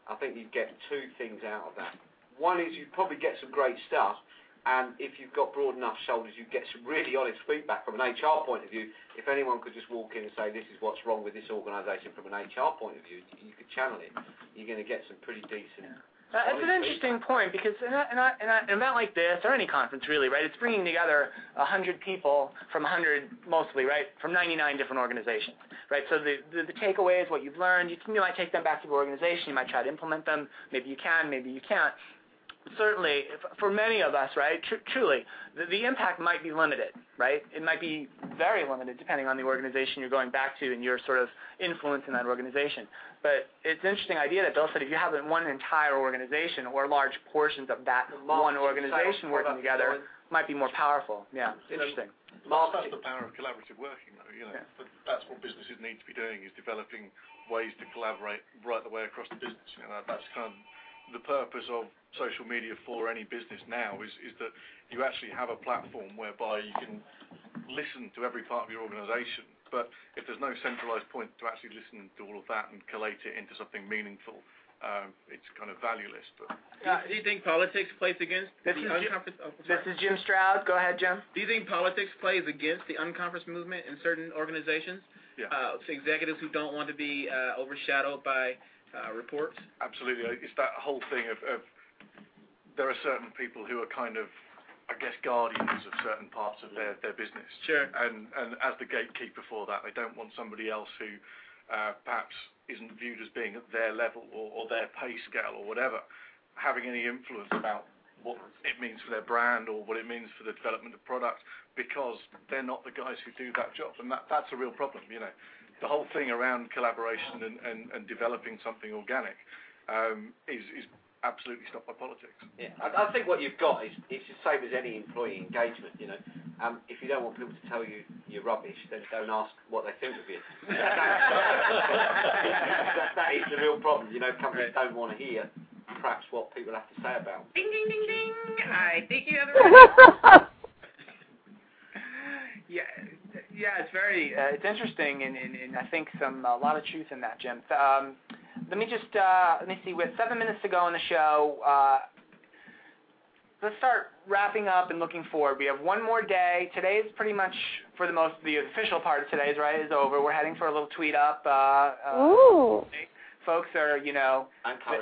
I think you get two things out of that. One is you probably get some great stuff, and if you've got broad enough shoulders, you get some really honest feedback from an HR point of view. If anyone could just walk in and say, this is what's wrong with this organisation from an HR point of view, you could channel it. You're going to get some pretty decent... It's an interesting point because in an event like this, or any conference really, right, it's bringing together 100 people from 100 mostly, right, from 99 different organizations, right? So the takeaways, what you've learned, you might take them back to your organization, you might try to implement them, maybe you can, maybe you can't. Certainly, for many of us, right, truly, the impact might be limited, right? It might be very limited depending on the organization you're going back to and your sort of influence in that organization. But it's an interesting idea that Bill said if you have one entire organization or large portions of that one organization working together, might be more powerful. Yeah, interesting. That's the power of collaborative working, though. That's what businesses need to be doing, is developing ways to collaborate right the way across the business. That's kind of the purpose of social media for any business now is that you actually have a platform whereby you can listen to every part of your organisation, but if there's no centralised point to actually listen to all of that and collate it into something meaningful, it's kind of valueless. But do you think politics plays against the unconference? This is Jim Stroud. Go ahead, Jim. Do you think politics plays against the unconference movement in certain organizations? Yeah. Executives who don't want to be overshadowed by reports? Absolutely. It's that whole thing of there are certain people who are kind of, I guess, guardians of certain parts of their business. Sure. And as the gatekeeper for that, they don't want somebody else who perhaps isn't viewed as being at their level or their pay scale or whatever, having any influence about what it means for their brand or what it means for the development of product, because they're not the guys who do that job. And that's a real problem, The whole thing around collaboration and developing something organic is absolutely stopped by politics. Yeah, I think what you've got is it's the same as any employee engagement. If you don't want people to tell you you're rubbish, then don't ask what they think of you. That is the real problem. Companies don't want to hear perhaps what people have to say about them. Ding, ding, ding, ding. I think you have it. Yeah, it's very it's interesting, and I think a lot of truth in that, Jim. Let me see. We have 7 minutes to go on the show. Let's start wrapping up and looking forward. We have one more day. Today's pretty much, for the official part of today's, right, is over. We're heading for a little tweet up. Ooh. Folks are, I'm Chloe.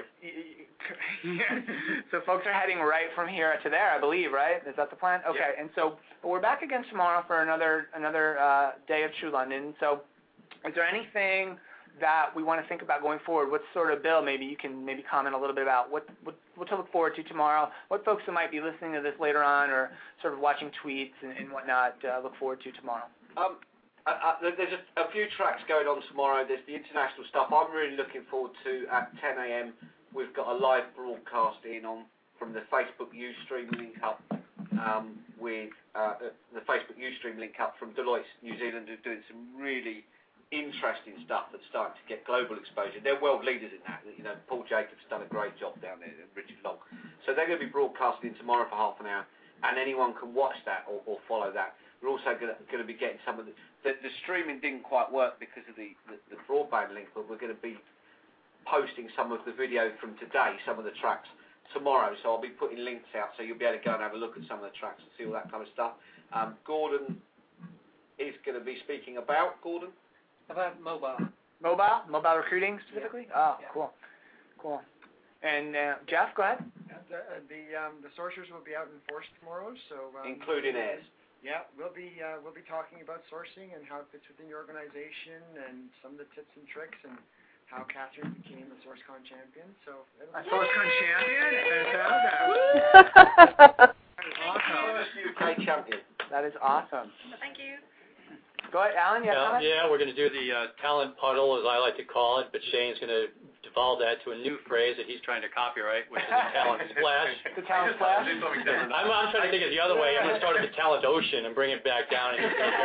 So folks are heading right from here to there, I believe, right? Is that the plan? Okay. Yeah. And so we're back again tomorrow for another day of True London. So is there anything that we want to think about going forward? What sort of, Bill, maybe you can comment a little bit about what to look forward to tomorrow, what folks who might be listening to this later on or sort of watching tweets and whatnot look forward to tomorrow? There's a few tracks going on tomorrow. There's the international stuff I'm really looking forward to at 10 a.m. We've got a live broadcast from the Facebook Ustream link up with the Facebook Ustream link up from Deloitte New Zealand, who're doing some really interesting stuff that's starting to get global exposure. They're world leaders in that. Paul Jacobs has done a great job down there, and Richard Long. So they're going to be broadcasting tomorrow for half an hour, and anyone can watch that or follow that. We're also going to be getting some of the streaming didn't quite work because of the broadband link, but we're going to be posting some of the video from today, some of the tracks tomorrow. So I'll be putting links out, so you'll be able to go and have a look at some of the tracks and see all that kind of stuff. Gordon is going to be speaking about about mobile recruiting specifically. Yeah. Oh, yeah. Cool. And Jeff, go ahead. The sourcers will be out in force tomorrow, so including Airs. Yeah, we'll be talking about sourcing and how it fits within your organization and some of the tips and tricks and how Catherine became a SourceCon champion. So a SourceCon champion? UK champion. That is awesome. Thank you. Go ahead, Alan. You have a comment? Yeah, we're going to do the talent puddle, as I like to call it, but Shane's going to devolve that to a new phrase that he's trying to copyright, which is the talent splash. The talent splash? I'm trying to think of the other way. I'm going to start at the talent ocean and bring it back down and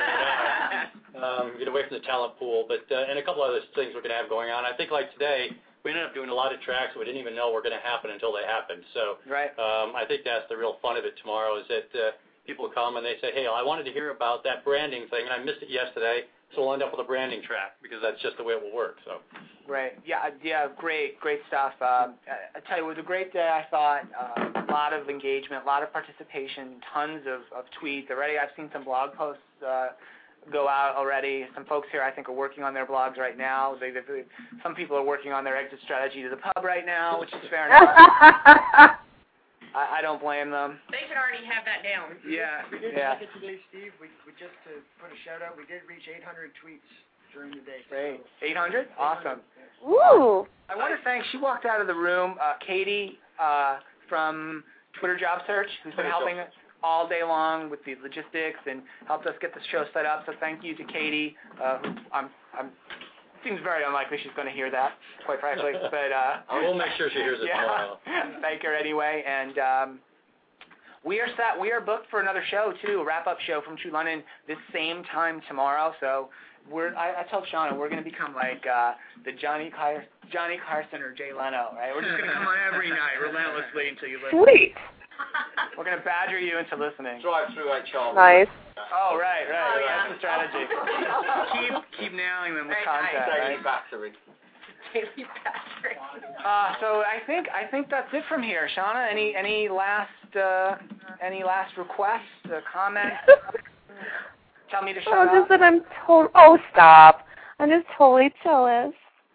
get away from the talent pool. But and a couple other things we're going to have going on. I think like today, we ended up doing a lot of tracks that we didn't even know were going to happen until they happened. So right. I think that's the real fun of it tomorrow is that people come and they say, hey, I wanted to hear about that branding thing, and I missed it yesterday, so we'll end up with a branding track, because that's just the way it will work. So. Right. Yeah, great stuff. I tell you, it was a great day, I thought. A lot of engagement, a lot of participation, tons of tweets. Already I've seen some blog posts go out already. Some folks here, I think, are working on their blogs right now. Some people are working on their exit strategy to the pub right now, which is fair enough. I don't blame them. They should already have that down. Yeah. We did check it today, Steve. We just to put a shout out, we did reach 800 tweets during the day. Great. 800? Awesome. Woo! I want to thank, she walked out of the room, Katie from Twitter Job Search, who's been helping us all day long with the logistics and helped us get the show set up. So thank you to Katie, who seems very unlikely she's going to hear that, quite frankly. But we'll make sure she hears it tomorrow. Thank her anyway. And we are set. We are booked for another show too, a wrap-up show from True London this same time tomorrow. So I told Shauna we're going to become like the Johnny Carson or Jay Leno, right? We're just going to come on every night relentlessly until you listen. Sweet. We're going to badger you into listening. Drive through HR. Nice. Oh, right. That's the strategy. keep nailing them with content. Daily Right? battery. Daily battery. So I think that's it from here. Shauna, any last requests, comments? Tell me to shut up. Just that I'm Oh, stop! I'm just totally jealous.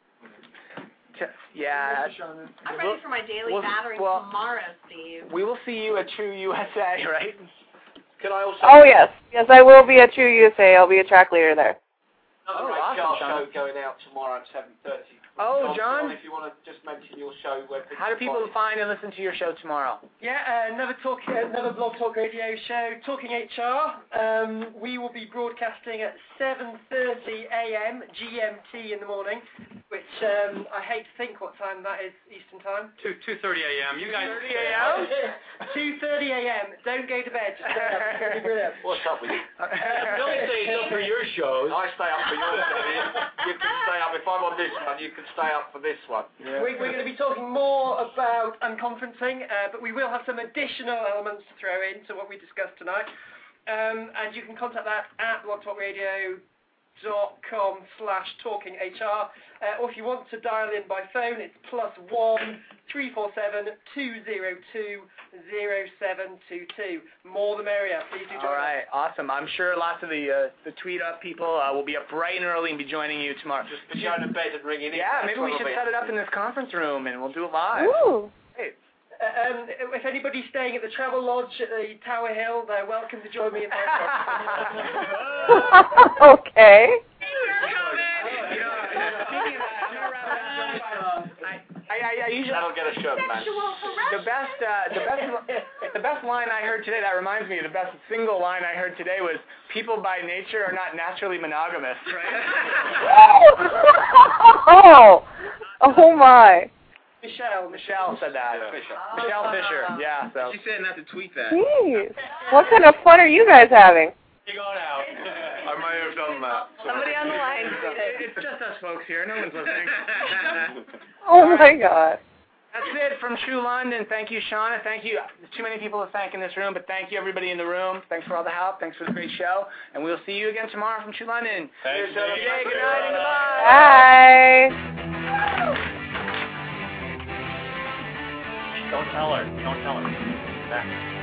Yeah. I'm ready for my daily battery tomorrow, Steve. We will see you at True USA, right? Can I also? Oh yes, I will be at True USA. I'll be a track leader there. Another HR show going out tomorrow at 7:30. Oh, John, if you want to just mention your show, how do people find and listen to your show tomorrow? Yeah, another Blog Talk Radio show, Talking HR. We will be broadcasting at 7:30 a.m. GMT in the morning, which I hate to think what time that is Eastern time. 2:30 a.m. You guys. 2:30 a.m. 2:30 a.m. Don't go to bed. What's up with you? Don't stay up for your shows. I stay up for your show. You can stay up if I'm on this one. You can stay up for this one. Yeah. We're going to be talking more about unconferencing, but we will have some additional elements to throw in to what we discussed tonight. And you can contact that at blogtalkradio.com/talkinghr. Or if you want to dial in by phone, it's +1 347 202 0722. More the merrier. Please do join. All right, awesome. I'm sure lots of the tweet up people will be up bright and early and be joining you tomorrow. Just be going to bed and ringing in. Yeah, maybe we should set it up in this conference room and we'll do it live. Ooh. Hey. If anybody's staying at the Travel Lodge at the Tower Hill, they're welcome to join me in there. Okay. I usually that'll get a shirt, man. The best line I heard today. That reminds me. The best single line I heard today was, "People by nature are not naturally monogamous." Right? Oh my. Michelle said that. Michelle Fisher. Yeah. So. She said not to tweet that. Jeez. What kind of fun are you guys having? You're going out. I may have done that. Somebody on the line. It's just us folks here. No one's listening. Oh my God. That's it from True London. Thank you, Shauna. Thank you. There's too many people to thank in this room, but thank you, everybody in the room. Thanks for all the help. Thanks for the great show. And we'll see you again tomorrow from True London. Thanks. Good night and goodbye. Bye. Don't tell her. Don't tell her. Back.